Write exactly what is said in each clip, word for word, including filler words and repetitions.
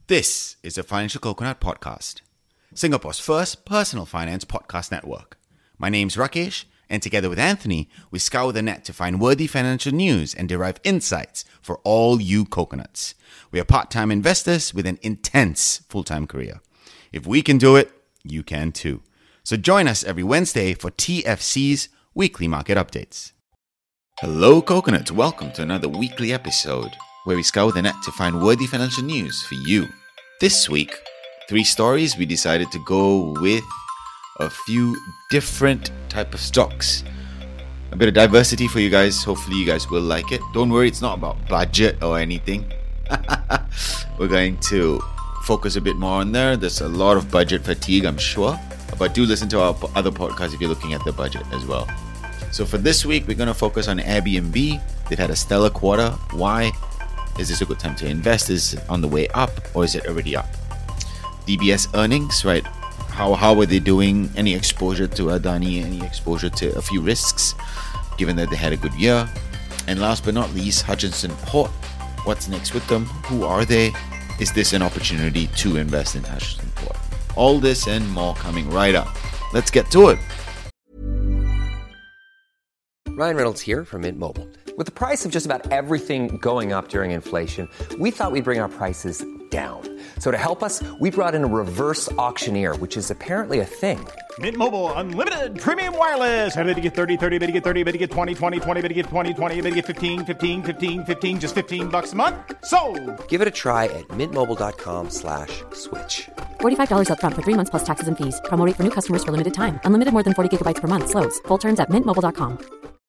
This is the Financial Coconut Podcast, Singapore's first personal finance podcast network. My name's Rakesh, and together with Anthony, we scour the net to find worthy financial news and derive insights for all you coconuts. We are part-time investors with an intense full-time career. If we can do it, you can too. So join us every Wednesday for T F C's weekly market updates. Hello, coconuts. Welcome to another weekly episode where we scour the net to find worthy financial news for you. This week, three stories, we decided to go with a few different type of stocks. A bit of diversity for you guys. Hopefully you guys will like it. Don't worry, it's not about budget or anything. We're going to focus a bit more on there. There's a lot of budget fatigue, I'm sure. But do listen to our other podcasts if you're looking at the budget as well. So for this week, we're going to focus on Airbnb. They've had a stellar quarter. Why? Is this a good time to invest? Is it on the way up or is it already up? D B S earnings, right? How how are they doing? Any exposure to Adani? Any exposure to a few risks, given that they had a good year? And last but not least, Hutchison Port. What's next with them? Who are they? Is this an opportunity to invest in Hutchison Port? All this and more coming right up. Let's get to it. Ryan Reynolds here from Mint Mobile. With the price of just about everything going up during inflation, we thought we'd bring our prices down. So to help us, we brought in a reverse auctioneer, which is apparently a thing. Mint Mobile Unlimited Premium Wireless. How to get thirty, thirty, how to get thirty, how to get twenty, twenty, twenty, how to get twenty, twenty, how to get fifteen, fifteen, fifteen, fifteen, just fifteen bucks a month? Sold! Give it a try at mintmobile.com slash switch. forty-five dollars up front for three months plus taxes and fees. Promo rate for new customers for limited time. Unlimited more than forty gigabytes per month. Slows full terms at mint mobile dot com.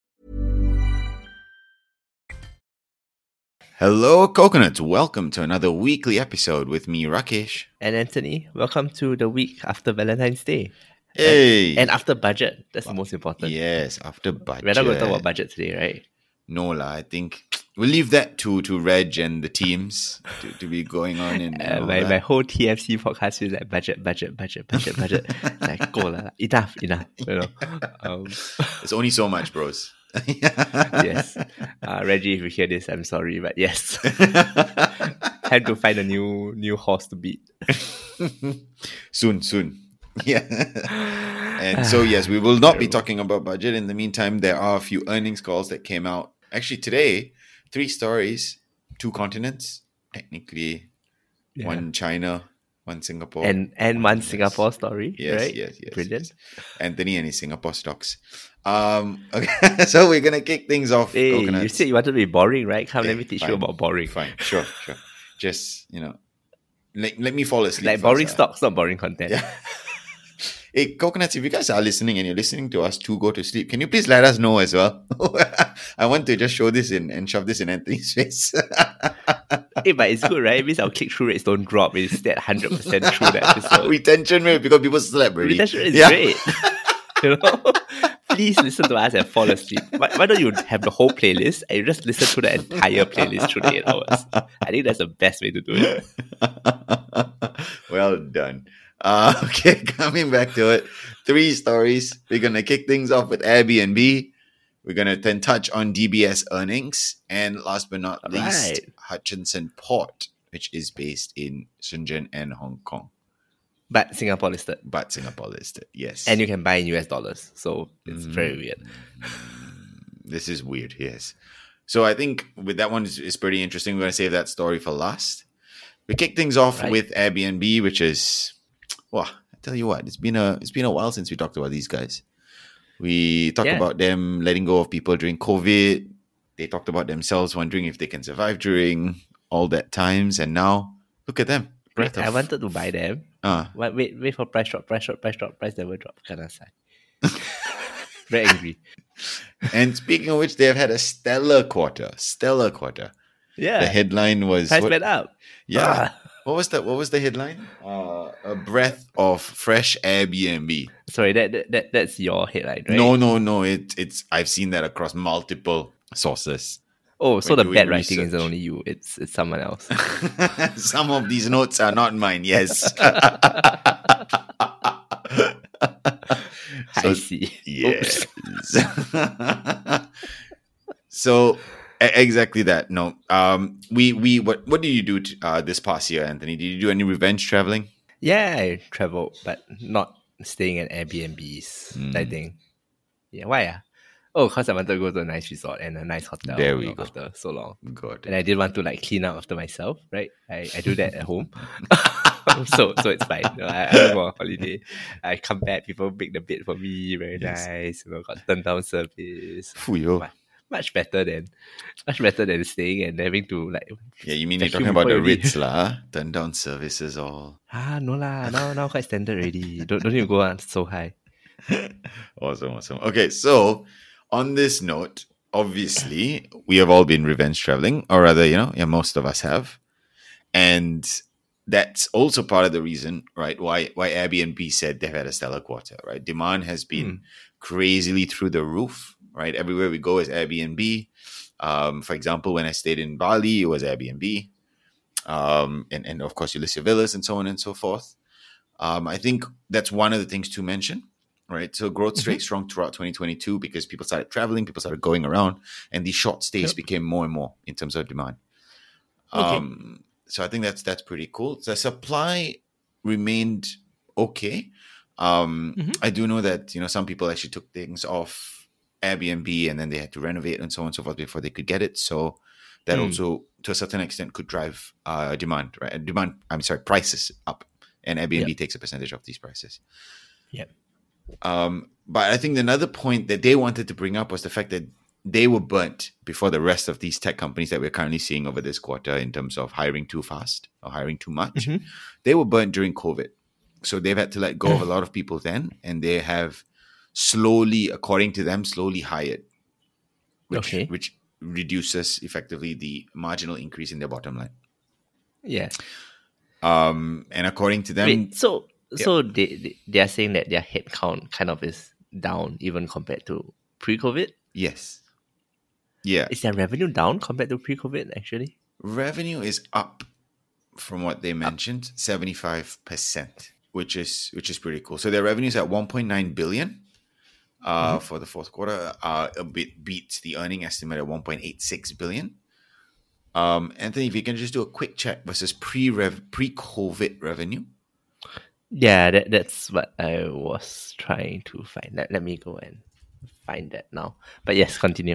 Hello, coconuts. Welcome to another weekly episode with me, Rakesh. And Anthony, welcome to the week after Valentine's Day. Hey! And, and after budget. That's the most important. Yes, after budget. We're not going to talk about budget today, right? No, lah. I think we'll leave that to, to Reg and the teams to, to be going on. And, and uh, my, my whole T F C podcast is like budget, budget, budget, budget, budget. It's like, go lah. Enough, enough. You know? um, It's only so much, bros. Yes. Uh, Reggie, if you hear this, I'm sorry, but yes. Time to find a new new horse to beat. Soon, soon. Yeah. And so, yes, we will not be talking about budget. In the meantime, there are a few earnings calls that came out. Actually, today, three stories, two continents, technically, Yeah. one China, one Singapore. And and one U S. Singapore story, Yes, right? yes, yes. Brilliant. yes. Anthony and his Singapore stocks. Um, okay, so we're gonna kick things off. Hey, coconuts. you said you wanted to be boring, right? Come, Hey, let me teach fine, you about boring. Fine, sure, sure. Just, you know, let, let me fall asleep. Like first, boring uh. stocks, not boring content. Yeah. Hey, coconuts, if you guys are listening and you're listening to us to go to sleep, can you please let us know as well? I want to just show this in and shove this in Anthony's face. Hey, but it's good, right? It means our click-through rates don't drop. It's that one hundred percent through the episode. Retention rate because people slept already. Retention rate is Yeah. great. You know? Please listen to us and fall asleep. Why, why don't you have the whole playlist and you just listen to the entire playlist through the eight hours? I think that's the best way to do it. Well done. Uh, okay, coming back to it. Three stories. We're going to kick things off with Airbnb. We're going to then touch on D B S earnings. And last but not All least, right. Hutchison Port, which is based in Shenzhen and Hong Kong. But Singapore listed. But Singapore listed, yes. And you can buy in U S dollars. So it's Mm. very weird. This is weird, yes. So I think with that one, is, is pretty interesting. We're going to save that story for last. We kick things off Right. with Airbnb, which is, well, I tell you what, it's been a it's been a while since we talked about these guys. We talked Yeah. about them letting go of people during COVID. They talked about themselves wondering if they can survive during all that times. And now, look at them. Breath I of- wanted to buy them. Uh, Wait, wait, wait for price drop, price drop, price drop, price never drop. Kind of sad. Very angry. and speaking of which, they have had a stellar quarter. Stellar quarter. Yeah. The headline was... price what- went up. Yeah. Ah. What was that? What was the headline? Uh, a breath of fresh Airbnb. Sorry, that, that, that that's your headline, right? No, no, no. It, it's I've seen that across multiple sources. Oh, so when the doing bad writing research. isn't only you. It's it's someone else. Some of these notes are not mine. Yes. I see. Yes. Oops. So, a- exactly that. No, um, we we what what did you do t- uh, this past year, Anthony? Did you do any revenge traveling? Yeah, I traveled, but not staying at Airbnbs. Hmm. I think. Yeah, why? Ah? Oh, because I wanted to go to a nice resort and a nice hotel. There we you know, go. After so long. Good. And I did want to like clean up after myself, right? I, I do that at home. so so it's fine. You know, I, I go on holiday. I come back, people make the bed for me, very Yes. nice. You know, got turn down service. Fuyo. Much, much better than much better than staying and having to like Yeah, you mean you're vacuum talking about the before you leave. Ritz lah? Huh? Turn down services all. Ah no lah, now now quite standard already. Don't don't need to go on so high. Awesome, awesome. Okay, so on this note, obviously we have all been revenge traveling, or rather, you know, yeah, most of us have, and that's also part of the reason, right? Why why Airbnb said they've had a stellar quarter, right? Demand has been crazily through the roof, right? Everywhere we go is Airbnb. Um, for example, when I stayed in Bali, it was Airbnb, um, and and of course, Ulysses Villas and so on and so forth. Um, I think that's one of the things to mention. Right, so growth stayed strong throughout twenty twenty-two because people started traveling, people started going around, and these short stays Yep. became more and more in terms of demand. Okay. Um, so I think that's that's pretty cool. The supply remained okay. Um, I do know that you know some people actually took things off Airbnb and then they had to renovate and so on and so forth before they could get it. So that also, to a certain extent, could drive uh, demand. Right, demand. I'm sorry, prices up, and Airbnb Yep. takes a percentage of these prices. Yeah. Um, but I think another point that they wanted to bring up was the fact that they were burnt before the rest of these tech companies that we're currently seeing over this quarter in terms of hiring too fast or hiring too much. They were burnt during COVID. So they've had to let go of a lot of people then, and they have slowly, according to them, slowly hired, which, Okay. which reduces effectively the marginal increase in their bottom line. Yeah. Um, and according to them, Wait, so so they, they they are saying that their headcount kind of is down even compared to pre-COVID. yes. Yeah. Is their revenue down compared to pre-COVID actually? Revenue is up from what they mentioned, seventy-five percent, which is which is pretty cool. So their revenue is at one point nine billion uh, for the fourth quarter, uh, a bit beats the earning estimate at one point eight six billion. Um, Anthony, if you can just do a quick check versus pre-rev pre-COVID revenue. Yeah, that that's what I was trying to find. Let, let me go and find that now. But yes, continue.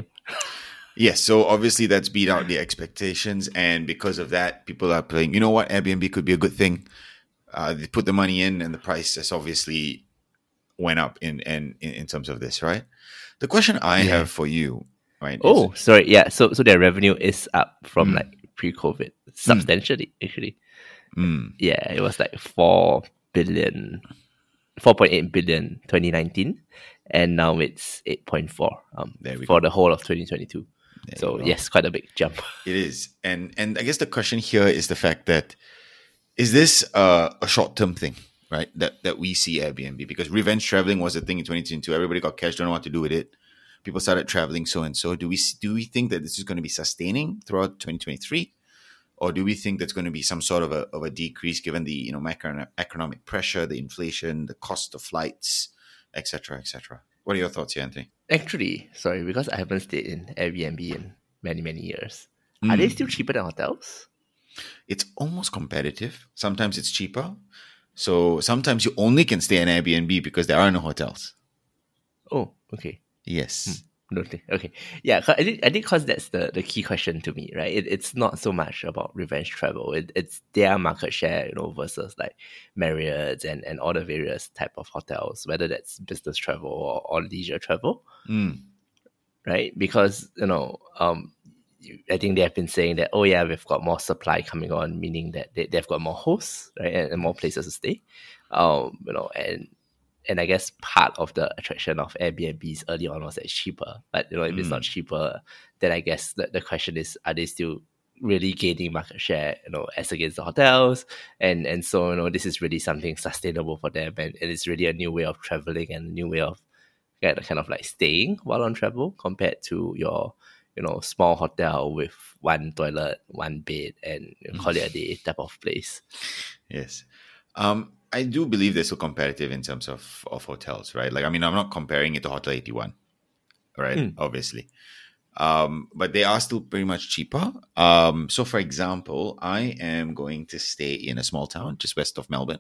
Yes, so obviously that's beat out the expectations, and because of that, people are playing. You know what? Airbnb could be a good thing. Uh, they put the money in, and the price has obviously went up in in, in terms of this, right? The question I Yeah. have for you, right? is- Oh, sorry. Yeah, so so their revenue is up from like pre-COVID substantially actually. Mm, Yeah, it was like four billion, four point eight billion twenty nineteen, and now it's eight point four um, There we for the whole of twenty twenty-two. There So you go. yes, quite a big jump. it is, and and I guess the question here is the fact that is this uh, a short term thing, right? That that we see Airbnb, because revenge traveling was a thing in twenty twenty-two. Everybody got cash, don't know what to do with it. People started traveling, so and so. Do we do we think that this is going to be sustaining throughout twenty twenty-three? Or do we think there's going to be some sort of a of a decrease given the you know macro economic pressure, the inflation, the cost of flights, et cetera, et cetera? What are your thoughts here, Anthony? Actually, sorry, because I haven't stayed in Airbnb in many, many years. Are they still cheaper than hotels? It's almost competitive. Sometimes it's cheaper. So sometimes you only can stay in Airbnb because there are no hotels. Oh, okay. Yes. Noted. Okay. Yeah, 'cause I think I think because that's the, the key question to me, right? It, it's not so much about revenge travel. It, it's their market share, you know, versus like Marriott and, and all the various type of hotels, whether that's business travel or, or leisure travel, Mm. right? Because, you know, um, you- I think they have been saying that, oh yeah, we've got more supply coming on, meaning that they, they've got more hosts, right? And, and more places to stay. Um, you know, and And I guess part of the attraction of Airbnbs early on was that it's cheaper. But you know, if it's not cheaper, then I guess the, the question is, are they still really gaining market share, you know, as against the hotels? And and so, you know, this is really something sustainable for them, and, and it's really a new way of traveling and a new way of kind of, kind of like staying while on travel compared to your, you know, small hotel with one toilet, one bed, and you know, call it a day type of place. Yes. Um, I do believe they're still competitive in terms of, of hotels, right? Like, I mean, I'm not comparing it to Hotel eighty-one, right? Obviously. Um, but they are still pretty much cheaper. Um, so, for example, I am going to stay in a small town just west of Melbourne.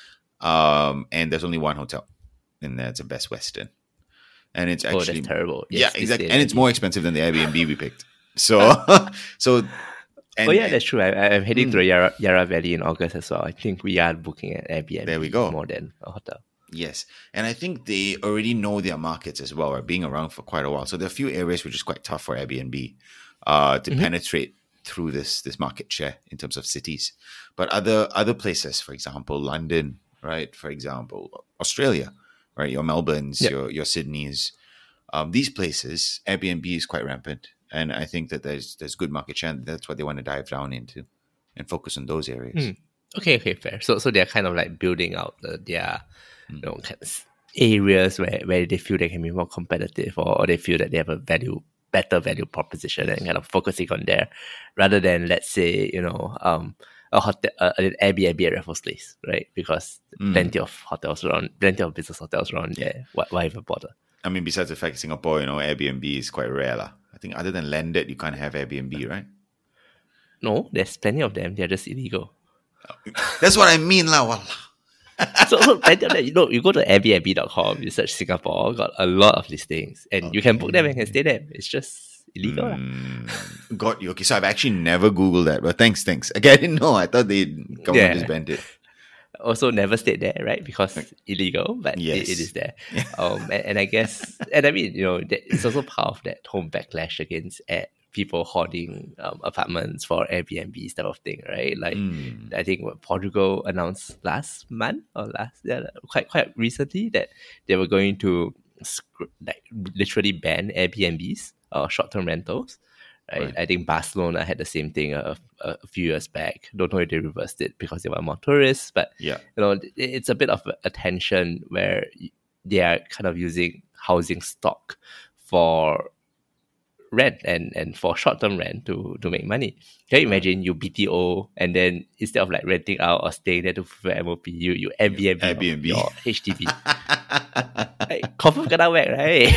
Um, and there's only one hotel, and that's a Best Western. And it's actually oh, that's terrible. Yes, yeah, this exactly. is- And it's more expensive than the Airbnb we picked. So, so. And, oh yeah, and- that's true. I, I'm heading to the Yarra, Yarra Valley in August as well. I think we are booking an Airbnb. There we go. More than a hotel. Yes. And I think they already know their markets as well, right? Being around for quite a while. So there are a few areas which is quite tough for Airbnb uh, to mm-hmm. penetrate through this this market share in terms of cities. But other other places, for example, London, right? For example, Australia, right? Your Melbournes, yep. your your Sydneys, um, these places, Airbnb is quite rampant. And I think that there's there's good market share. And that's what they want to dive down into and focus on those areas. Mm. Okay, okay, fair. So so they're kind of like building out the, their you know, kind of areas where, where they feel they can be more competitive, or, or they feel that they have a value, better value proposition, and kind of focusing on there, rather than, let's say, you know, um, a hotel, uh, an Airbnb at Raffles Place, right? Because mm. plenty of hotels around, plenty of business hotels around there. Why, why even bother? I mean, besides the fact Singapore, you know, Airbnb is quite rare, lah. I think other than landed, you can't have Airbnb, right? No, there's plenty of them. They're just illegal. That's what I mean, lah. Wallah. so, so you know, you go to Airbnb dot com, you search Singapore, got a lot of listings, and okay. you can book them and can stay there. It's just illegal. Mm, got you. Okay, so I've actually never Googled that, but thanks, thanks. Again, I didn't know. I thought they government yeah. just banned it. Also, never stayed there, right? Because it's illegal, but yes. it, it is there. um, and, and I guess, and I mean, you know, it's also part of that whole backlash against ad. People hoarding um, apartments for Airbnb type of thing, right? Like mm. I think what Portugal announced last month or last yeah, quite quite recently that they were going to like literally ban Airbnbs or short term rentals. Right? right? I think Barcelona had the same thing a, a few years back. Don't know if they reversed it because they want more tourists, but yeah, you know, it's a bit of a tension where they are kind of using housing stock for rent and, and for short-term rent to, to make money. Can you imagine you B T O and then instead of like renting out or staying there to fulfill M O P, you, you Airbnb, Airbnb. your H D B. Like, confirm kena whack, right?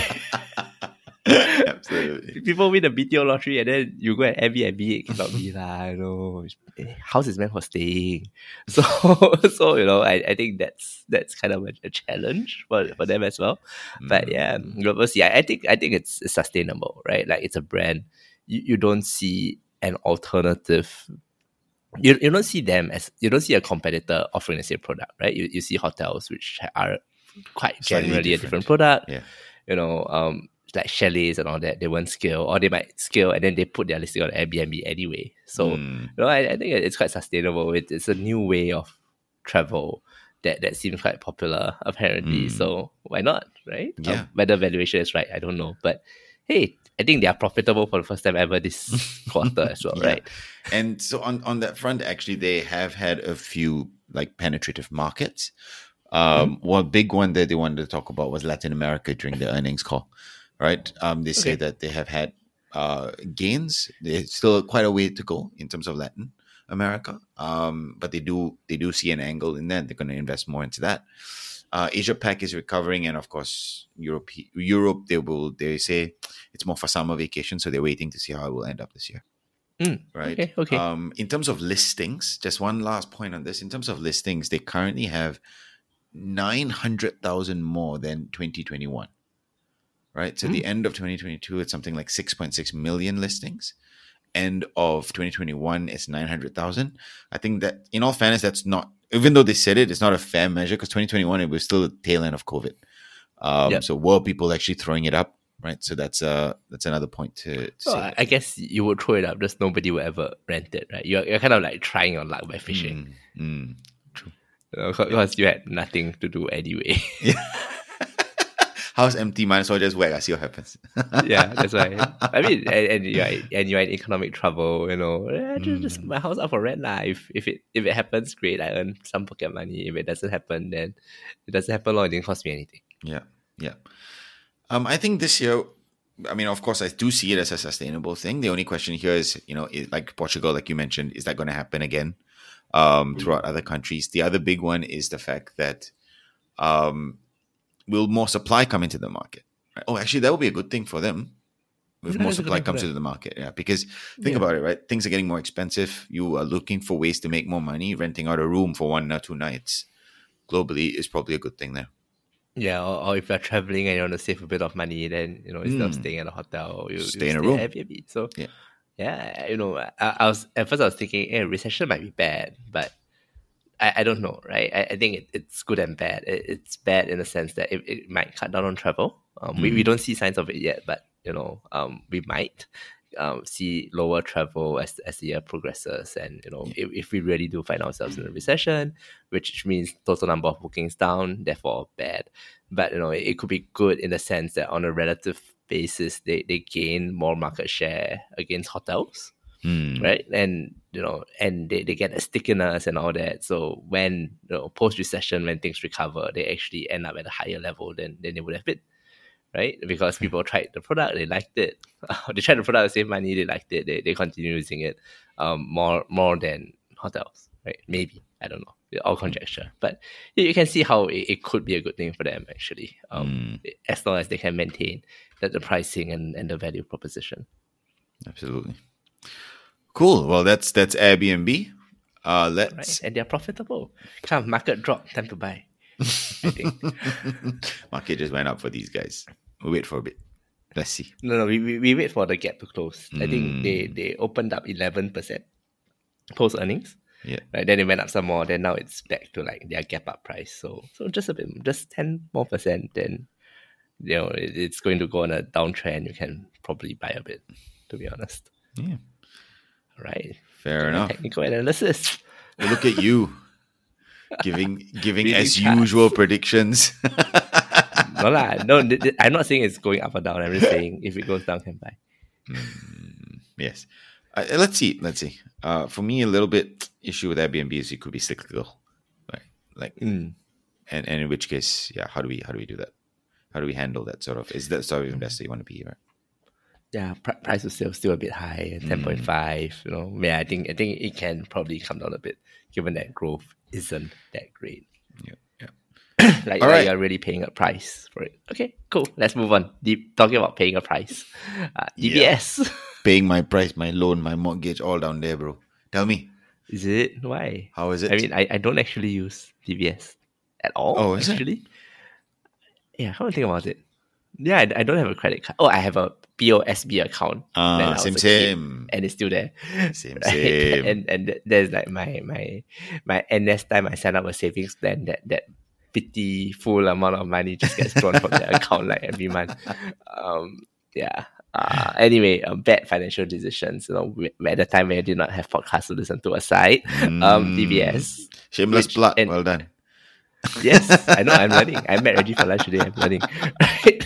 Absolutely. People win the B T O lottery and then you go and Airbnb, it cannot be lah, you know. House is meant for staying. So so you know, I, I think that's that's kind of a, a challenge for, for them as well. Mm. But yeah, we'll see. I, I think I think it's, it's sustainable, right? Like it's a brand. You you don't see an alternative. You you don't see them as you don't see a competitor offering the same product, right? You you see hotels which are quite generally different. a different product. Yeah. You know, um like chalets and all that, they won't scale, or they might scale and then they put their listing on Airbnb anyway. So, mm. you know, I, I think it's quite sustainable. It, it's a new way of travel that, that seems quite popular, apparently. Mm. So, why not, right? Yeah. Um, whether valuation is right, I don't know. But hey, I think they are profitable for the first time ever this quarter as well, yeah. right? And so, on, on that front, actually, they have had a few like penetrative markets. Um, mm. One big one that they wanted to talk about was Latin America during the earnings call. Right. Um, they say okay. that they have had uh, gains. There's still quite a way to go in terms of Latin America. Um, but they do they do see an angle in that. They're going to invest more into that. Uh, Asia Pac is recovering, and of course Europe. Europe they will they say it's more for summer vacation, so they're waiting to see how it will end up this year. Mm, right. Okay. Okay. Um, in terms of listings, just one last point on this. In terms of listings, they currently have nine hundred thousand more than twenty twenty-one. Right. So mm. the end of twenty twenty-two, it's something like six point six million listings. End of twenty twenty-one, it's nine hundred thousand. I think that, in all fairness, that's not, even though they said it, it's not a fair measure because twenty twenty-one, it was still the tail end of COVID. Um, yep. So were people actually throwing it up? Right. So that's uh that's another point to, to well, say. I guess you would throw it up, just nobody will ever rent it, right? You're, you're kind of like trying your luck by fishing. Mm, mm, true. Because you had nothing to do anyway. Yeah. House empty, might as well just whack. I see what happens. Yeah, that's why. I mean, and, and you're and you're in economic trouble. You know, yeah, just, mm. just my house up for rent lah. If if it if it happens, great. I earn some pocket money. If it doesn't happen, then it doesn't happen. Or it didn't cost me anything. Yeah, yeah. Um, I think this year, I mean, of course, I do see it as a sustainable thing. The only question here is, you know, is, like Portugal, like you mentioned, is that going to happen again um, throughout other countries? The other big one is the fact that. Um, Will more supply come into the market? Right? Oh, actually, that would be a good thing for them, with Yeah, more that's a good supply thing for comes them. into the market. Yeah, because think Yeah. about it, right? Things are getting more expensive. You are looking for ways to make more money. Renting out a room for one or two nights globally is probably a good thing there. Yeah, or, or if you're traveling and you want to save a bit of money, then you know instead of Mm. staying at a hotel, you Stay you in a stay room. at Airbnb. So Yeah. yeah, you know, I, I was at first I was thinking, hey, recession might be bad, but I, I don't know, right? I, I think it, it's good and bad. It, it's bad in the sense that it, it might cut down on travel. Um, we, we don't see signs of it yet, but you know, um, we might um, see lower travel as as the year progresses. And you know, if, if we really do find ourselves in a recession, which means total number of bookings down, therefore bad. But you know, it, it could be good in the sense that on a relative basis, they, they gain more market share against hotels. Mm. Right. And, you know, and they, they get a stickiness and all that. So when, you know, post recession, when things recover, they actually end up at a higher level than, than they would have been. Right. Because people tried the product, they liked it. They tried the product, save money, they liked it. They, they continue using it um, more, more than hotels. Right. Maybe. I don't know. It's all conjecture. But you, you can see how it, it could be a good thing for them, actually. Um, Mm. As long as they can maintain that the pricing and, and the value proposition. Absolutely. Cool. Well, that's that's Airbnb. Uh, let's Right, and they're profitable. Come, market drop, time to buy. I think. market just went up for these guys. We'll wait for a bit. Let's see. No, no, we, we, we wait for the gap to close. I think Mm. they, they opened up eleven percent post earnings. Yeah. Right, then it went up some more. Then now it's back to like their gap up price. So so just a bit, just ten more percent. Then you know it, it's going to go on a downtrend. You can probably buy a bit, to be honest. Yeah. All right. Fair enough. Technical analysis. Well, look at you, giving giving Reading as charts. usual predictions. No lah. No, th- th- I'm not saying it's going up or down. I'm just saying if it goes down, can buy. Yes. Uh, let's see. Let's see. Uh, for me, a little bit issue with Airbnb is it could be cyclical, right? Like, Mm. and, and in which case, yeah, how do we how do we do that? How do we handle that sort of? Is that sort of investor you want to be, right? Yeah, pr- price of sale still a bit high, ten point five. You know, yeah, I think I think it can probably come down a bit, given that growth isn't that great. Yeah. Yeah. Like, All like right. you're really paying a price for it. Okay, cool. Let's move on. Deep, talking about paying a price. Uh, D B S. Paying my price, my loan, my mortgage, all down there, bro. Tell me, Is it? Why? how is it? I mean, I, I don't actually use D B S at all. Oh, is it? actually. Yeah, how do I think about it? Yeah, I, I don't have a credit card. Oh, I have a P O S B account. Ah, when I was same, a kid, same. and it's still there. Same, Right? same. And and th- there's like my my my N S time. I signed up a savings plan that that pitiful amount of money just gets drawn from the account like every month. Um, yeah. Uh, anyway, um, bad financial decisions. You know, we, at the time when I did not have podcasts to listen to aside, um, D B S. Shameless which- plug. and- Well done. Yes, I know. I'm learning. I'm met ready for lunch today. I'm learning. Right.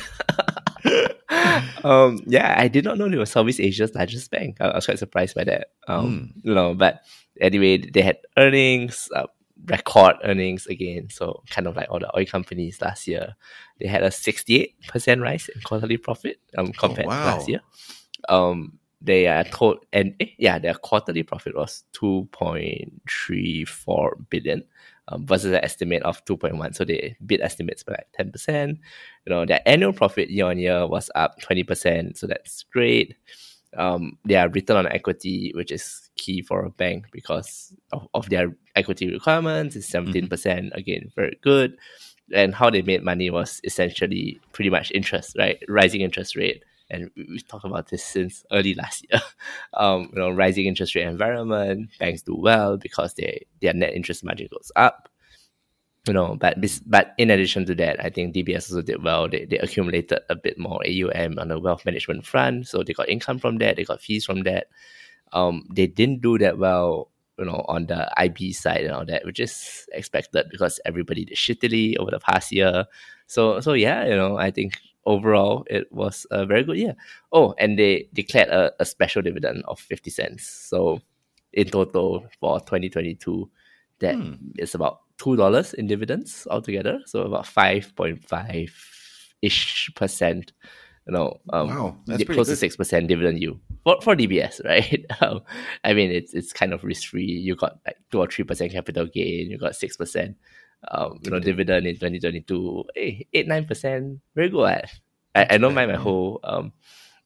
um. Yeah, I did not know it was Southeast Asia's largest bank. I, I was quite surprised by that. Um. You know, but anyway, they had earnings, uh, record earnings again. So kind of like all the oil companies last year, they had a sixty-eight percent rise in quarterly profit. Um, compared wow. to last year. Um. They are told, and eh, yeah, their quarterly profit was two point three four billion. Um, versus an estimate of two point one. So they beat estimates by like ten percent. You know, their annual profit year on year was up twenty percent. So that's great. Um, their return on equity, which is key for a bank because of, of their equity requirements, is seventeen percent. Again, very good. And how they made money was essentially pretty much interest, right? Rising interest rate. And we- we've talked about this since early last year. Um, you know, rising interest rate environment, banks do well because they their net interest margin goes up. You know, but bes- but in addition to that, I think D B S also did well. They they accumulated a bit more A U M on the wealth management front, so they got income from that, they got fees from that. Um, they didn't do that well, you know, on the I B side and all that, which is expected because everybody did shittily over the past year. So so yeah, you know, I think overall it was a very good year. Oh, and they declared a, a special dividend of fifty cents. So in total for twenty twenty-two, that is about two dollars in dividends altogether. So about five point five ish percent. You know, um, Wow, that's di- pretty close to good. six percent dividend yield for for D B S, right? um, I mean, it's it's kind of risk free. You got like two or three percent capital gain. You got six percent, um, you know, dividend in twenty twenty two. Hey, eight nine percent, very good. At. I I don't mind my whole um,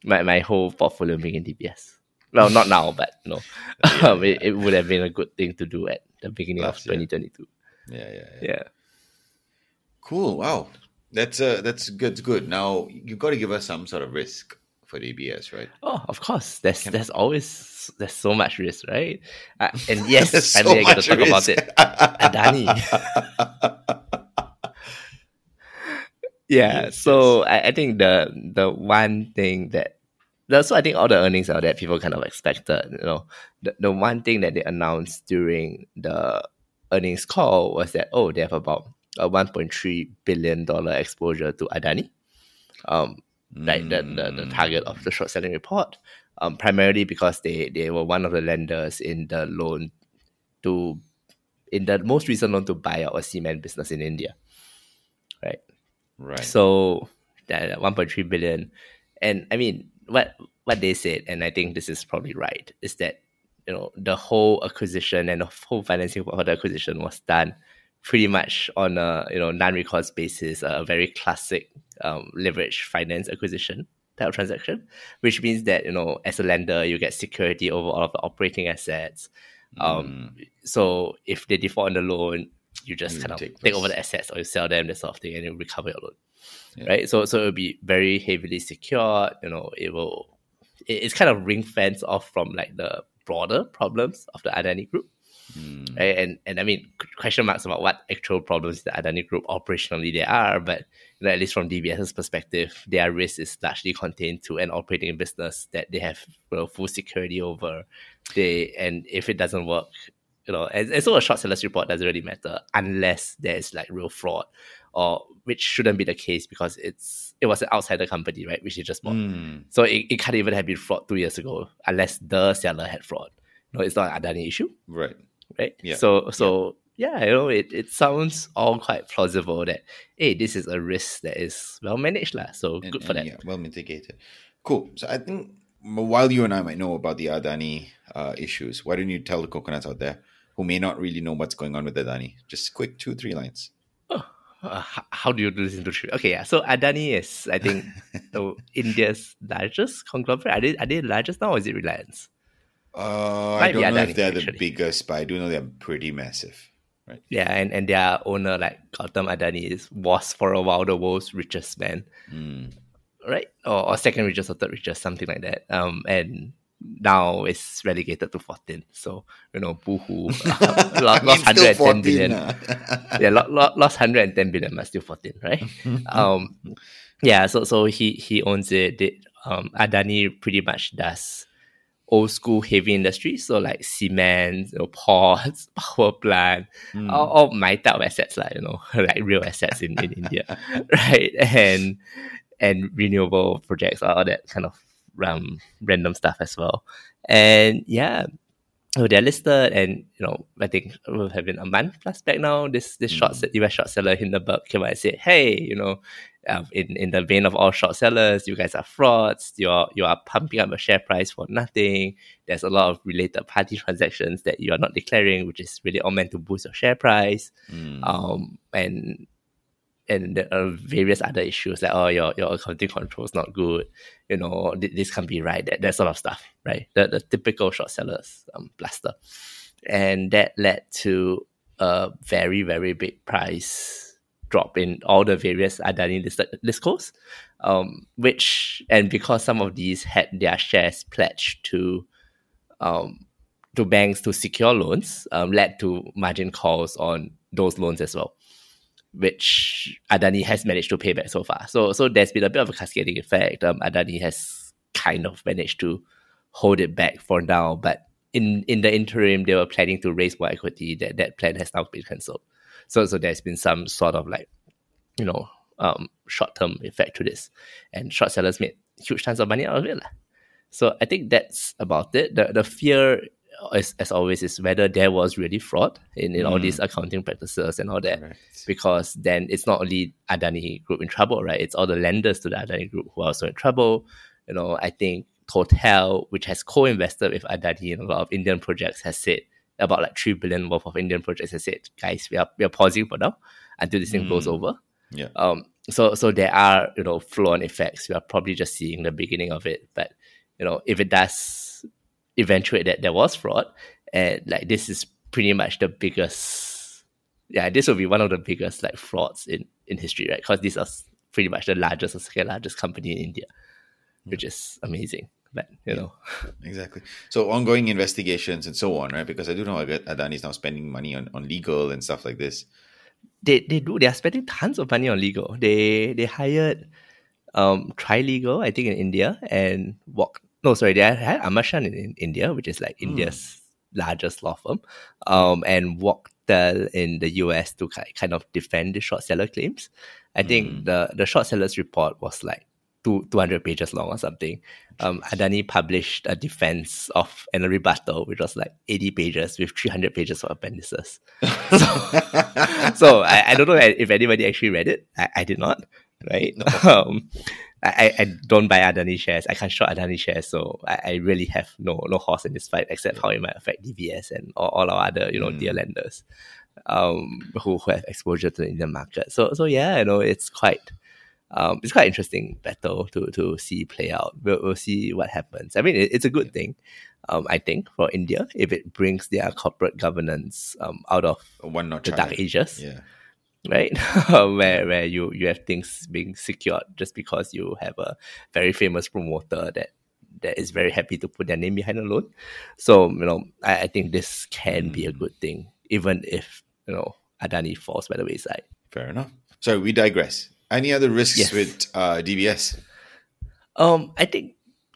my, my whole portfolio being in D B S. Well, not now, but you know, Yeah, um, it, yeah. it would have been a good thing to do at the beginning Last of year. twenty twenty-two. Yeah, yeah, yeah. Yeah. Cool. Wow. That's uh that's good. Good. Now you've got to give us some sort of risk for D B S, right? Oh, of course. There's there's always there's so much risk, right? Uh, and yes, There's so finally I get to much talk about risk. it. Adani. Yeah. Yes, so I, I think the the one thing that the- so I think all the earnings are that people kind of expected. You know, the, the one thing that they announced during the earnings call was that oh, they have about a one point three billion dollar exposure to Adani. Um, right, the, the the target of the short selling report. Um, primarily because they they were one of the lenders in the loan to in the most recent loan to buy out a cement business in India. Right. Right. So that one point three billion, and I mean what what they said, and I think this is probably right, is that you know the whole acquisition and the whole financing for the acquisition was done pretty much on a you know non-recourse basis, a very classic um, leverage finance acquisition type of transaction, which means that you know as a lender you get security over all of the operating assets. Um, Mm. So if they default on the loan, you just You kind of take take over this. the assets or you sell them, that sort of thing, and you recover your loan. Yeah. Right? So so it'll be very heavily secured. You know, it will it- it's kind of ring fence off from like the broader problems of the Adani group. Mm. Right? And and I mean question marks about what actual problems the Adani group operationally there are, but you know, at least from DBS's perspective, their risk is largely contained to an operating business that they have you know, full security over. They and if it doesn't work, you know, and, and so a short sellers report doesn't really matter unless there's like real fraud, or which shouldn't be the case because it's it was an outsider company, right, which they just bought. Mm. So it, it can't even have been fraud two years ago unless the seller had fraud. No, it's not an Adani issue, Right. right? Yeah. So so yeah, you know, it, it sounds all quite plausible that hey, this is a risk that is well managed, lah. So And- good for and, that. Yeah, well mitigated. Cool. So I think while you and I might know about the Adani uh, issues, why don't you tell the coconuts out there who may not really know what's going on with Adani? Just quick two, three lines. Uh, how, how do you do this into three? Okay, yeah. So Adani is, I think, the India's largest conglomerate. Are they, are they largest now, or is it Reliance? Uh, I Might be don't know Adani, if they're actually. the biggest, but I do know they're pretty massive. Right. Yeah, and, and their owner, like Gautam Adani, is was for a while the world's richest man, Mm. right? Or, or second richest or third richest, something like that. Um, and now it's relegated to fourteen. So you know, boohoo, uh, lost, lost I mean, still one hundred ten billion. fourteen, uh. Yeah, lo- lo- lost one hundred ten billion, but still fourteen, right? um, yeah, so so he he owns it. They, um, Adani pretty much does old school heavy industry, so like cement, you know, ports, power plant, all, all my type of assets, like you know, like real assets in, in India, right? And and renewable projects, all that kind of um, random stuff as well. And yeah, so they're listed, and you know, I think it will have been a month plus back now. This this short se- U S short seller Hindenburg came out and said, "Hey, you know, um, in in the vein of all short sellers, you guys are frauds. You're you are pumping up a share price for nothing. There's a lot of related party transactions that you are not declaring, which is really all meant to boost your share price. Um, and and there are various other issues like oh your your accounting control is not good, you know th- this can't be right, that, that sort of stuff, right? The the typical short sellers um plaster, and that led to a very very big price drop in all the various Adani listed listcos, um which and because some of these had their shares pledged to um to banks to secure loans, um, led to margin calls on those loans as well, which Adani has managed to pay back so far. So so there's been a bit of a cascading effect. Um, Adani has kind of managed to hold it back for now, but in, in the interim, they were planning to raise more equity. That that plan has now been cancelled. So so there's been some sort of like, you know, um, short-term effect to this. And short sellers made huge tons of money out of it. So I think that's about it. The the fear, as, as always, is whether there was really fraud in, in all these accounting practices and all that. Right. Because then it's not only Adani Group in trouble, right? It's all the lenders to the Adani Group who are also in trouble. You know, I think Total, which has co-invested with Adani in a lot of Indian projects, has said about like three billion worth of Indian projects, has said, guys, we are we are pausing for now until this thing blows over. Yeah. Um, so so there are, you know, flow-on effects. We are probably just seeing the beginning of it. But, you know, if it does eventuate that there was fraud, and like this is pretty much the biggest, yeah, this will be one of the biggest like frauds in, in history, right? Because these are pretty much the largest or second largest company in India, which is amazing. But, you know. Exactly. So ongoing investigations and so on, right? Because I do know Adani is now spending money on, on legal and stuff like this. They they do. They are spending tons of money on legal. They they hired um Trilegal, I think, in India, and walk. No, sorry, they had Amashan in, in India, which is like mm. India's largest law firm, um, and Wachtell in the U S to kind of defend the short seller claims. I think mm. the the short sellers report was like two two hundred pages long or something. Um, Adani published a defense of and a rebuttal, which was like eighty pages with three hundred pages of appendices. So, so I, I don't know if anybody actually read it. I, I did not, right? No. Um, I, I don't buy Adani shares. I can't short Adani shares, so I, I really have no no horse in this fight, except how it might affect D B S and all, all our other, you know, mm. dear lenders um, who, who have exposure to the Indian market. So so yeah, you know, it's quite um, it's quite interesting battle to to see play out. We'll, we'll see what happens. I mean, it, it's a good thing, um, I think, for India if it brings their corporate governance um, out of One notch the dark higher. ages. Yeah. Right, where where you, you have things being secured just because you have a very famous promoter that, that is very happy to put their name behind a loan. So, you know, I, I think this can mm. be a good thing, even if, you know, Adani falls by the wayside. Fair enough. So we digress. Any other risks Yes. with uh, D B S? Um, I think,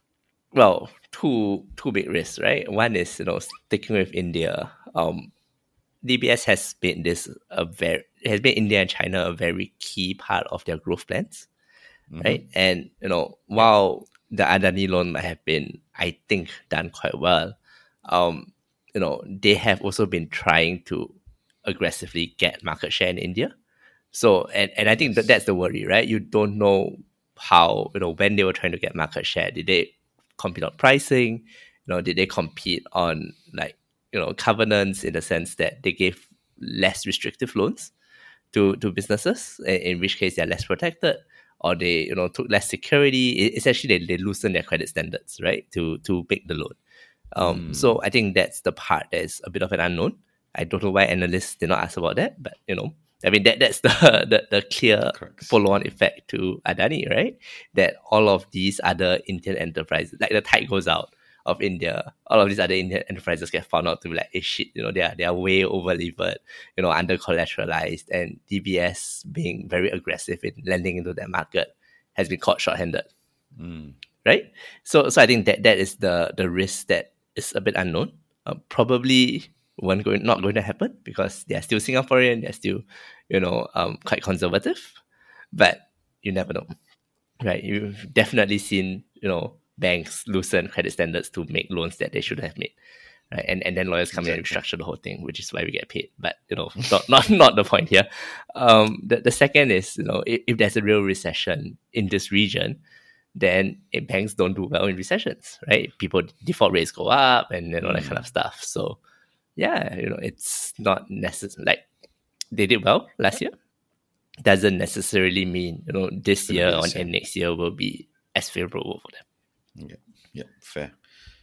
well, two two big risks, right? One is, you know, sticking with India. Um, D B S has been this a very has been India and China a very key part of their growth plans, mm-hmm. right? And you know, while the Adani loan might have been, I think, done quite well, um, you know, they have also been trying to aggressively get market share in India. So, and, and I think that that's the worry, right? You don't know how, you know, when they were trying to get market share, did they compete on pricing? You know, did they compete on like, you know, covenants in the sense that they gave less restrictive loans to, to businesses, in, in which case they're less protected, or they, you know, took less security. It, essentially, they, they loosen their credit standards, right, to to make the loan. Um, mm. So I think that's the part that is a bit of an unknown. I don't know why analysts did not ask about that, but, you know, I mean, that that's the the, the clear Correct. follow-on effect to Adani, right? That all of these other Indian enterprises, like the tide goes out of India, all of these other Indian enterprises get found out to be like, hey, shit, you know, they are, they are way over-levered, you know, under-collateralized, and D B S being very aggressive in lending into that market has been caught short-handed, Mm. right? So so I think that that is the the risk that is a bit unknown. Uh, probably won't going, not going to happen because they're still Singaporean, they're still, you know, um, quite conservative, but you never know, right? You've definitely seen, you know, banks loosen credit standards to make loans that they shouldn't have made, right? And and then lawyers come exactly. in and restructure the whole thing, which is why we get paid. But, you know, not not, not the point here. Um, the, the second is, you know, if, if there's a real recession in this region, then it, banks don't do well in recessions, right? People default rates go up and, you know, mm. that kind of stuff. So, yeah, you know, it's not necessary. Like, they did well last year. Doesn't necessarily mean, you know, this year or and next year will be as favorable for them. Yeah, yeah, fair.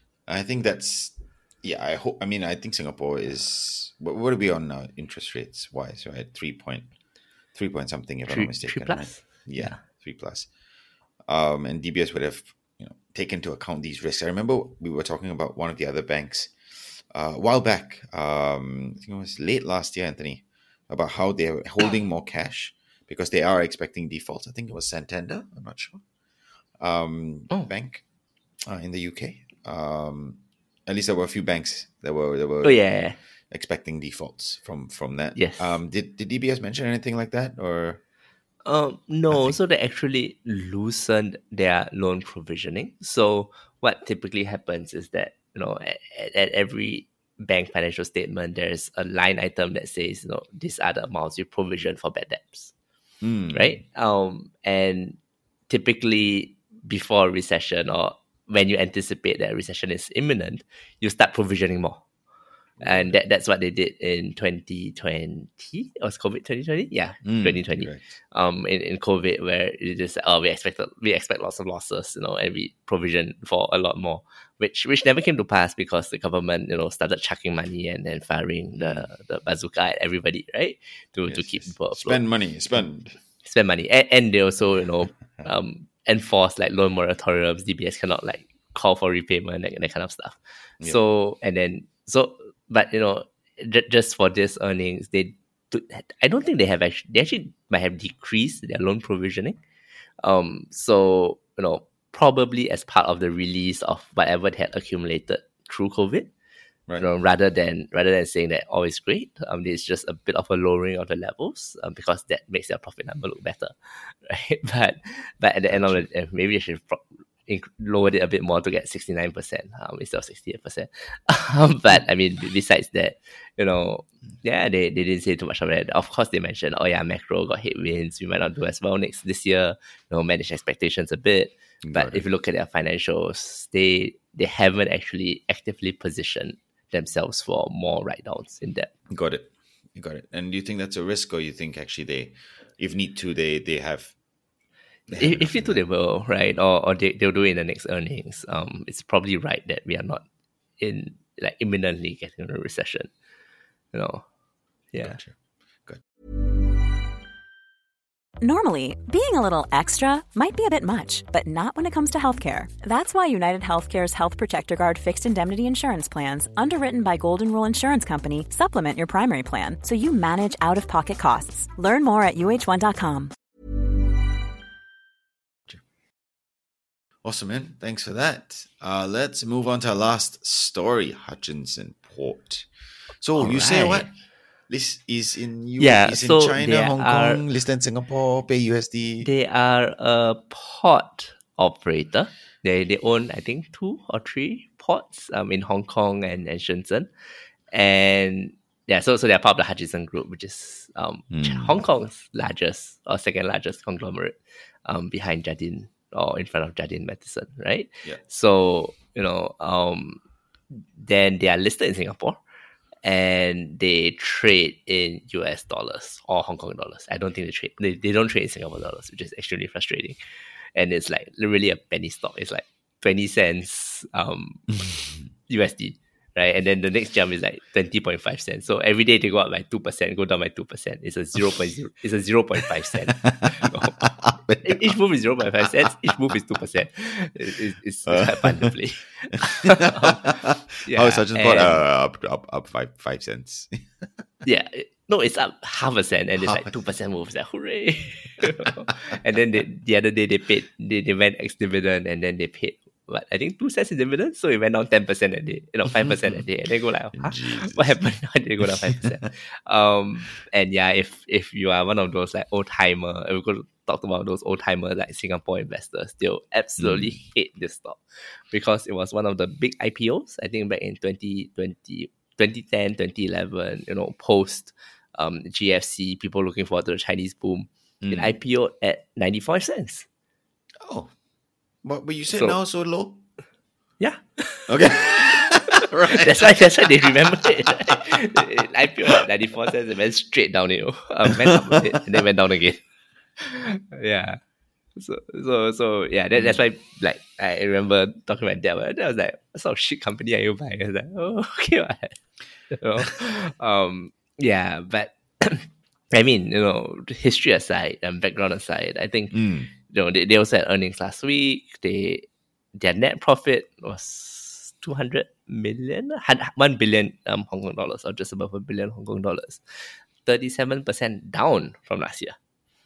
I think that's, yeah, I hope, I mean, I think Singapore is, what, what are we on now, interest rates wise, right? Three point, three point something, if Three, I'm not mistaken. three plus? Right? Yeah, Yeah. three plus. Um, and D B S would have, you know, taken into account these risks. I remember we were talking about one of the other banks uh, a while back, um, I think it was late last year, Anthony, about how they're holding more cash because they are expecting defaults. I think it was Santander, I'm not sure. Um, Oh. Bank uh, in the U K. Um, at least there were a few banks that were that were Oh, yeah. expecting defaults from from that. Yes. Um, did did D B S mention anything like that or? Um, no, so they actually loosened their loan provisioning. So what typically happens is that, you know, at, at every bank financial statement, there's a line item that says, you know, these are the amounts you provision for bad debts, Hmm. right? Um, and typically before a recession or when you anticipate that a recession is imminent, you start provisioning more, And that, that's what they did in twenty twenty. It was COVID twenty twenty? Yeah, Mm, twenty twenty. correct. Um, in, in COVID, where it just oh we expected we expect lots of losses, you know, and we provision for a lot more, which which never came to pass because the government, you know, started chucking money and then firing the, the bazooka at everybody, right? To Yes, to keep yes. people afloat. Spend money, spend. Spend money, and, and they also, you know, um, enforce like loan moratoriums. D B S cannot like call for repayment, that, that kind of stuff. Yeah. So and then so, but you know, j- just for this earnings, they, I don't think they have actually. They actually might have decreased their loan provisioning. Um, so you know, probably as part of the release of whatever they had accumulated through COVID. Right. You know, rather than rather than saying that all is great, um, it's just a bit of a lowering of the levels, um, because that makes their profit number look better, right? But but at the end of the day, maybe they should pro- inc- lower it a bit more to get sixty nine percent um, instead of sixty eight percent. But I mean, besides that, you know, yeah, they, they didn't say too much of it. Of course, they mentioned, oh yeah, macro got headwinds. We might not do as well next this year. You know, manage expectations a bit. But Got if you look at their financials, they they haven't actually actively positioned themselves for more write-downs in that. Got it. You got it. And do you think that's a risk, or you think actually they, if need to, they they have? They have If, enough if you in do, they that? will, right? Or or they, they'll do it in the next earnings. Um, it's probably right that we are not in like imminently getting a recession. You know, yeah. Gotcha. Good. Normally, being a little extra might be a bit much, but not when it comes to healthcare. That's why United Healthcare's Health Protector Guard fixed indemnity insurance plans, underwritten by Golden Rule Insurance Company, supplement your primary plan so you manage out-of-pocket costs. Learn more at U H one dot com. Awesome, man. Thanks for that. Uh, let's move on to our last story, Hutchinson Port. So All you say right. what? This is in U- Yeah, is in so China, there Hong are- Kong, listed in Singapore, pay U S D. They are a port operator. They they own, I think, two or three ports um in Hong Kong and, and Shenzhen. And yeah, so so they're part of the Hutchison Group, which is um Hong Kong's largest or second largest conglomerate, um behind Jardine or in front of Jardine Matheson, right? Yeah. So, you know, um then they are listed in Singapore. And they trade in U S dollars or Hong Kong dollars. I don't think they trade. They, they don't trade in Singapore dollars, which is extremely frustrating. And it's like literally a penny stock. It's like twenty cents um, U S D, right? And then the next jump is like twenty point five cents. So every day they go up by two percent, go down by two percent. It's a zero point zero. It's a zero point five cent. Each move is zero point five cents. Each move is two percent. It's, it's quite fun to play. Yeah, oh, such a and- uh, up, up, up five, five cents. Yeah, it- no, it's up half a cent, and it's Half like two percent moves. Like hooray! And then they, the other day they paid, they, they went ex dividend, and then they paid what I think two cents in dividend, so it went down ten percent a day, you know, five percent a day, and they go like, huh? Jesus. What happened? Why did it go down five percent? Um, and yeah, if if you are one of those like old timer, we're going to talk about those old timer like Singapore investors, they'll absolutely Mm. hate this stock because it was one of the big I P Os. I think back in twenty twenty, twenty ten, twenty eleven, you know, post um G F C, people looking forward to the Chinese boom. It Mm. I P O'd at ninety-four cents. Oh, but, but you said So- now so low? Yeah. Okay. Right. That's why that's why they remember it. It I P O at ninety-four cents and went straight downhill. Um, went up a bit and then went down again. Yeah. So so so yeah, that, that's why like I remember talking about that. But I was like, what sort of shit company are you buying? I was like, oh okay, what? You know? Um yeah, but I mean, you know, history aside and background aside, I think Mm. you know they, they also had earnings last week. They their net profit was two hundred million, one billion um, Hong Kong dollars, or just above a billion Hong Kong dollars, thirty-seven percent down from last year.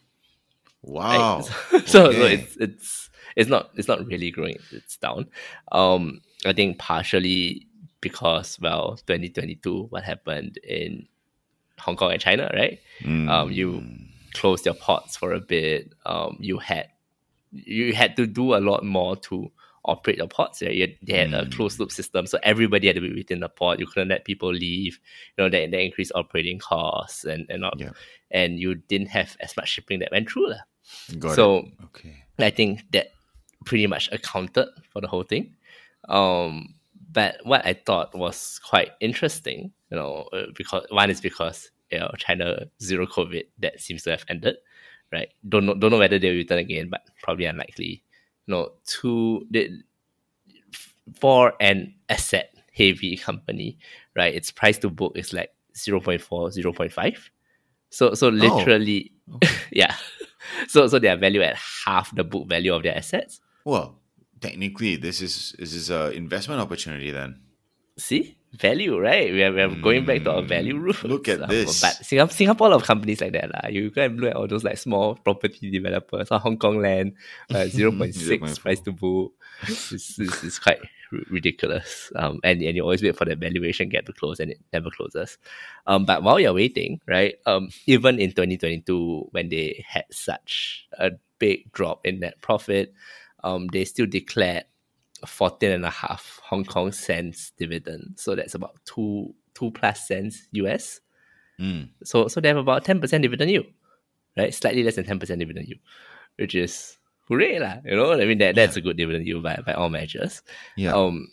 Wow. Right? So, so Okay. it's it's it's not it's not really growing. It's down. Um, I think partially because well, twenty twenty-two, what happened in Hong Kong and China, right? Mm. Um, you closed your ports for a bit. Um, you had you had to do a lot more to operate your ports. Right? You, they had a closed loop system, so everybody had to be within the port. You couldn't let people leave. You know that that increased operating costs and and all, Yeah. and you didn't have as much shipping that went through. lah. Got so it. Okay. I think that pretty much accounted for the whole thing. Um, but what I thought was quite interesting, you know, uh, because one is because you know China zero COVID that seems to have ended, right? Don't know, don't know whether they'll return again, but probably unlikely. You know, two the, for an asset heavy company, right? Its price to book is like zero point four, zero point five. So so literally, Oh. yeah. So so they are valued at half the book value of their assets. Well, technically, this is this is an investment opportunity then. See, value, right? We are, we are going back to our value roots. Look at Um, this. But Singapore, Singapore, a lot of companies like that. lah. You go and look at all those like small property developers or Hong Kong land, uh, zero point six zero point four. price to book. It's, it's, it's quite r- ridiculous. Um, and, and you always wait for the valuation gap to close and it never closes. Um, but while you're waiting, right, um, even in twenty twenty-two, when they had such a big drop in net profit, um, they still declared fourteen and a half Hong Kong cents dividend. So that's about two two plus cents U S. Mm. So so they have about ten percent dividend yield, right? Slightly less than ten percent dividend yield, which is hooray lah. You know, I mean that that's a good dividend yield by, by all measures. Yeah. Um,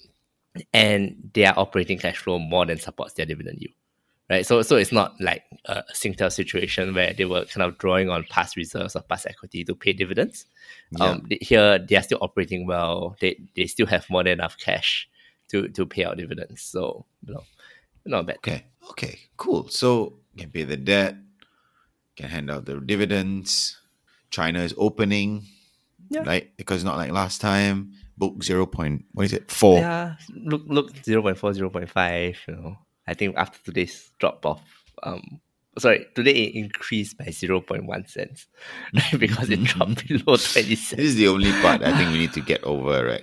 and their operating cash flow more than supports their dividend yield. Right, so so it's not like a Singtel situation where they were kind of drawing on past reserves or past equity to pay dividends. Yeah. Um, they, here they are still operating well. They they still have more than enough cash to to pay out dividends. So you know, not bad. Okay. Okay. Cool. So you can pay the debt, can hand out the dividends. China is opening, Yeah. right? Because not like last time. Book zero point. What is it? Four. Yeah, look look zero point four, zero point five. You know, I think after today's drop off, um, sorry, today it increased by zero point one cents, right? Because it dropped below twenty This cents. is the only part I think we need to get over, right?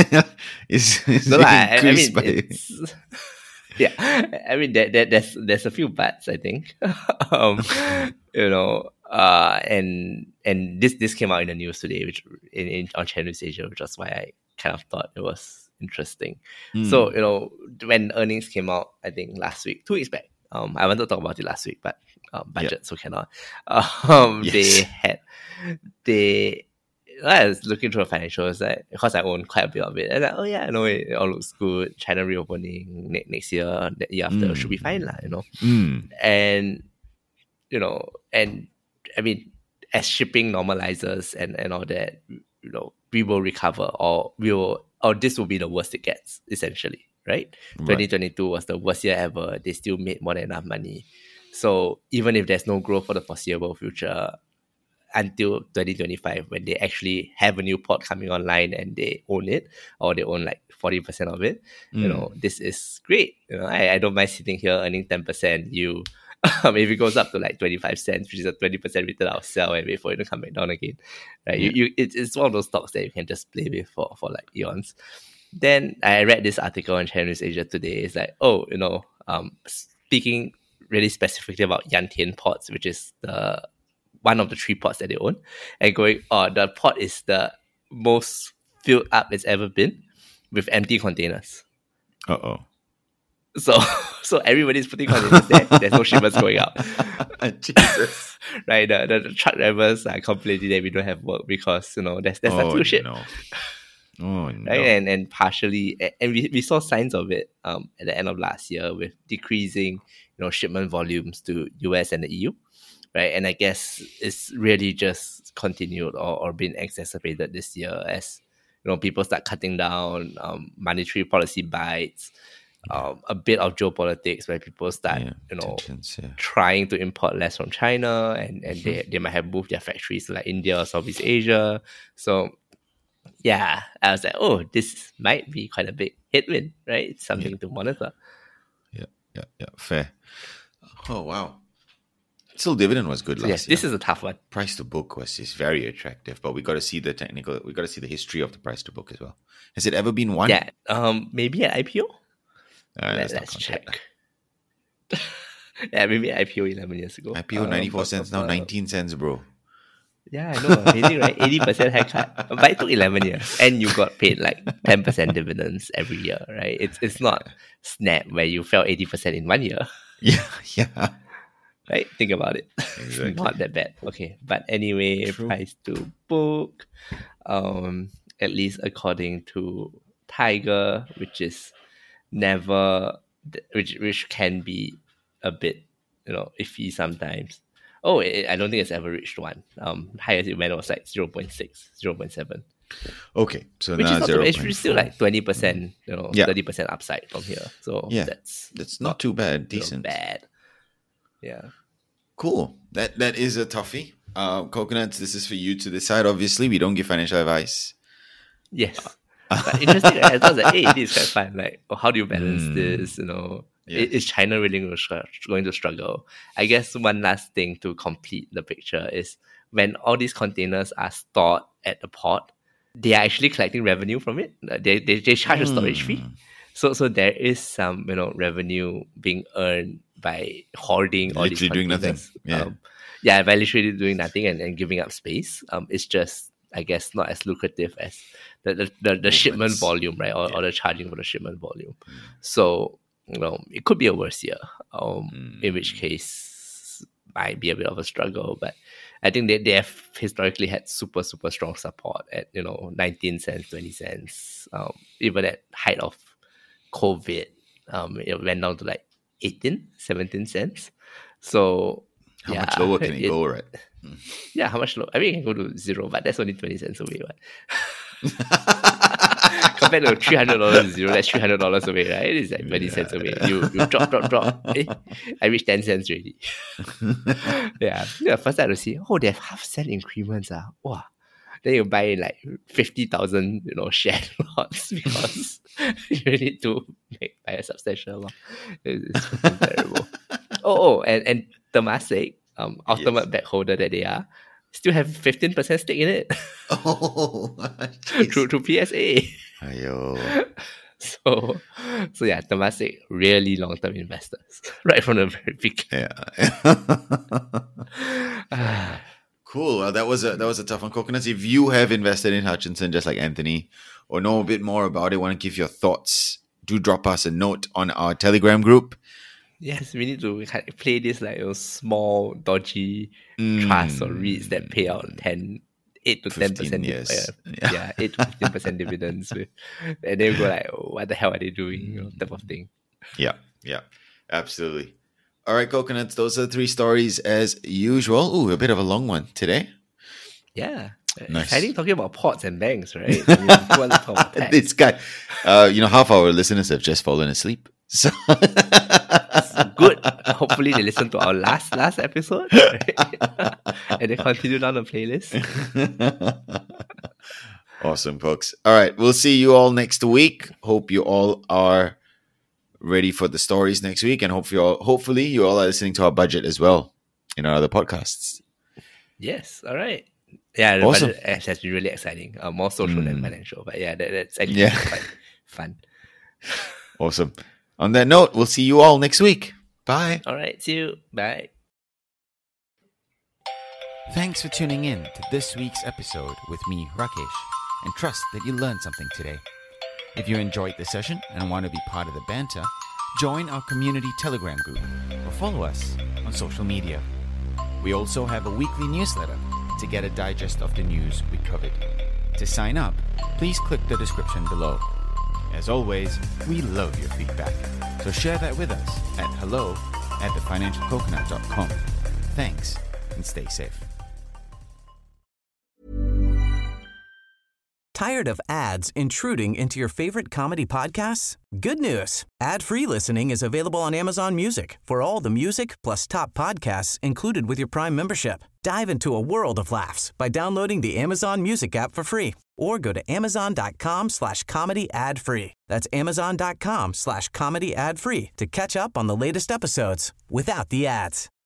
it's, it's No, lah, I, I increased mean, by- it's, yeah, I mean, there, there, there's there's a few buts, I think. um, you know, uh, and and this this came out in the news today, which in, in on Channel News Asia, which is why I kind of thought it was interesting. So you know, when earnings came out, I think last week, two weeks back. Um, I wanted to talk about it last week, but um, budget, so cannot. Um, Yes. they had they. I was looking through the financials, like, because I own quite a bit of it. And like, oh yeah, I know it, it all looks good. China reopening ne- next year, the year after should be fine, lah. You know, Mm. and you know, and I mean, as shipping normalizes and, and all that, you know, we will recover, or we will, or this will be the worst it gets, essentially, right? Right. twenty twenty-two was the worst year ever. They still made more than enough money. So even if there's no growth for the foreseeable future, until twenty twenty-five, when they actually have a new port coming online and they own it, or they own like forty percent of it, you know, this is great. You know, I, I don't mind sitting here earning ten percent. You, um, if it goes up to like twenty-five cents, which is a twenty percent return, I'll sell and wait for it to come back down again. Right? You, you, it's, it's one of those stocks that you can just play with for, for like eons. Then I read this article on Channel News Asia today. It's like, oh, you know, um, speaking really specifically about Yantian ports, which is the one of the three ports that they own, and going, oh, the port is the most filled up it's ever been with empty containers. Uh oh. So, so everybody's putting containers there. There's no shipments going out. Jesus. Right? The, the, the truck drivers are complaining that we don't have work because, you know, there's, there's oh, nothing to ship. no. Oh, no. Right? And and partially, a- and we, we saw signs of it um, at the end of last year with decreasing, you know, shipment volumes to U S and the E U. Right, and I guess it's really just continued or, or been exacerbated this year as you know people start cutting down, um, monetary policy bites, um, a bit of geopolitics where people start Yeah, you know tensions, yeah. trying to import less from China, and, and they, they might have moved their factories to like India or Southeast Asia. So yeah, I was like, oh, this might be quite a big headwind, right? It's something to monitor. Yeah, yeah, yeah. Fair. Oh, wow. Still, dividend was good So last yes, year. this is a tough one. Price to book was is very attractive, but we got to see the technical. We got to see the history of the price to book as well. Has it ever been one? Yeah, um, maybe an I P O. Uh, Let, let's not let's count check. that. Yeah, maybe I P O eleven years ago. I P O Um, ninety-four but- cents now but- nineteen cents, bro. Yeah, I know. Amazing, right? eighty percent haircut. But it took eleven years. And you got paid like ten percent dividends every year, right? It's it's not Snap where you fell eighty percent in one year, Yeah, yeah. right? Think about it. Exactly. It's not that bad. Okay. But anyway, True. price to book, um, at least according to Tiger, which is never, which which can be a bit, you know, iffy sometimes. Oh, it, I don't think it's ever reached one. Um, highest it went was like zero point six, zero point seven. Okay, so which now is not zero. too bad. It's still like twenty percent, you know, Yeah. thirty percent upside from here. So Yeah, that's that's not too bad. you know, Decent. bad. Yeah. Cool. That that is a toughie. Uh, Coconuts, this is for you to decide. Obviously, we don't give financial advice. Yes. But interesting, right? I was like, hey, this is quite fun. Like, oh, how do you balance Mm. this? You know, Yeah. is China really going to, str- going to struggle? I guess one last thing to complete the picture is when all these containers are stored at the port, they are actually collecting revenue from it. Uh, They they, they charge a storage fee. So so there is some, you know, revenue being earned by hoarding all these Literally doing nothing. containers. Yeah. Um, yeah, by literally doing nothing and, and giving up space. Um, it's just, I guess, not as lucrative as the the, the, the shipment volume, right? Or, or the charging for the shipment volume. So, you know, it could be a worse year. Um, in which case might be a bit of a struggle. But I think they, they have historically had super, super strong support at, you know, nineteen cents, twenty cents. Um, even at height of COVID, um, it went down to like eighteen, seventeen cents. So How yeah, much lower can it, it- go, right? Yeah, how much lower? I mean, it can go to zero, but that's only twenty cents away, right? Compared to three hundred dollars to zero, that's three hundred dollars away, right? It's like twenty cents away. You you drop, drop, drop. Eh, I reached ten cents already. yeah. yeah. First time to see, oh, they have half cent increments. Ah. Wow. Then you buy like fifty thousand, you know, share lots because you need to make buy a substantial amount. It's, it's fucking terrible. Oh, oh, and, and Temasek, um, ultimate bet holder that they are, still have fifteen percent stake in it Oh, through, through P S A. Ayo. So, so yeah, Temasek, really long-term investors right from the very beginning. Yeah. Cool. Well, that was a that was a tough one, Coconuts. If you have invested in Hutchinson just like Anthony, or know a bit more about it, want to give your thoughts, do drop us a note on our Telegram group. Yes, we need to kind of play this like those small, dodgy Mm. trusts or REITs that pay out ten, eight to ten fifteen percent. years. Yeah, Yeah. yeah, eight to fifteen percent dividends, with, and then we go like, oh, what the hell are they doing? You know, type of thing. Yeah, yeah, absolutely. All right, Coconuts, those are the three stories as usual. Ooh, a bit of a long one today. Yeah, Nice. exciting talking about ports and banks, right? I mean, who wants to talk about tax? This guy, uh, you know, half our listeners have just fallen asleep. So Good. Hopefully they listen to our last last episode, right? And they continue down the playlist. awesome, folks. All right, we'll see you all next week. Hope you all are ready for the stories next week, and hopefully, all, hopefully you all are listening to our budget as well in our other podcasts. Yes. All right. Yeah, the Awesome. budget has been really exciting. Uh, more social than financial, but yeah, that, that's actually Yeah. quite fun. Awesome. On that note, we'll see you all next week. Bye. All right. See you. Bye. Thanks for tuning in to this week's episode with me, Rakesh, and trust that you learned something today. If you enjoyed the session and want to be part of the banter, join our community Telegram group or follow us on social media. We also have a weekly newsletter to get a digest of the news we covered. To sign up, please click the description below. As always, we love your feedback, so share that with us at hello at the financial coconut dot com. Thanks, and stay safe. Tired of ads intruding into your favorite comedy podcasts? Good news. Ad-free listening is available on Amazon Music for all the music plus top podcasts included with your Prime membership. Dive into a world of laughs by downloading the Amazon Music app for free or go to amazon.com slash comedy ad free. That's amazon.com slash comedy ad free to catch up on the latest episodes without the ads.